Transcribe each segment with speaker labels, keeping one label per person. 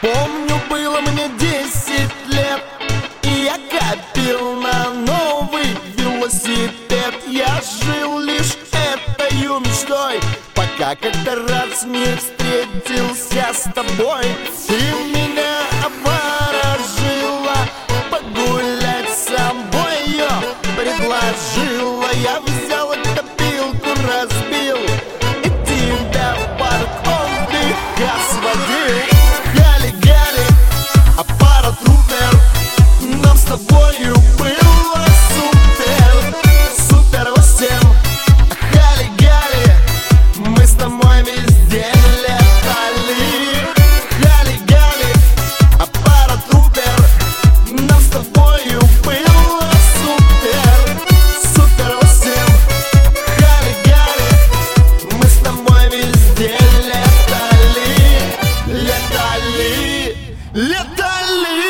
Speaker 1: Помню, было мне 10 лет, и я копил на новый велосипед. Я жил лишь этой мечтой, пока как-то раз не встретился с тобой. Ты меня обворожила, погулять с собой предложила. Я взял копилку, разбил и тебя в парк отдыха сводил. Гали-гали, аппарат Рупер, нам с тобою было супер, супер 8. Гали-гали, мы с тобой везде летали. Гали-гали, аппарат Рупер, нам с тобою было супер, супер 8. Гали-гали, мы с тобой везде летали, летали, летали.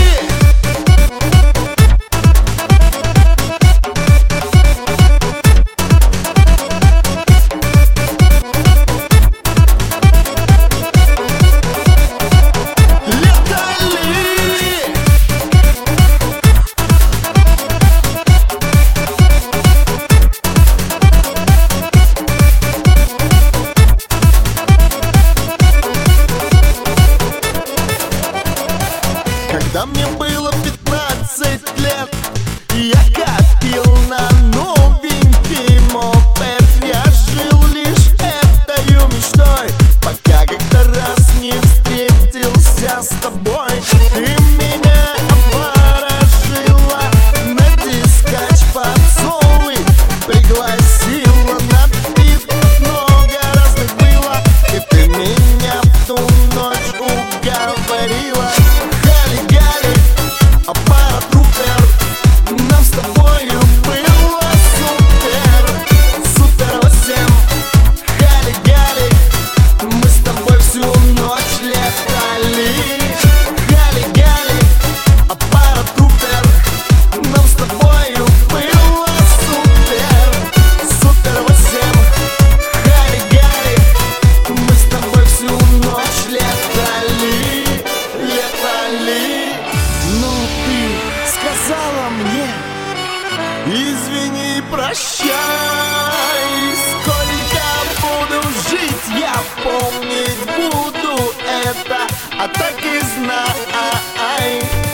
Speaker 1: Когда мне было 15 лет, я копил на новенький мопед. Я жил лишь этой мечтой, пока как-то раз не встретился с тобой. Ты меня обворожила, на дискач подсолы пригласила. Напитков много разных было, и ты меня в ту ночь уговорила. Аппарат Рупер, нам с тобою было супер, супер 8. Гали-гали, мы с тобой всю ночь летали. Гали-гали, аппарат Рупер, нам с тобою было супер, супер 8. Гали-гали, мы с тобой всю ночь летали, летали. Но ты сказала мне: извини, прощай. Сколько буду жить, я помнить буду это, а так и знай.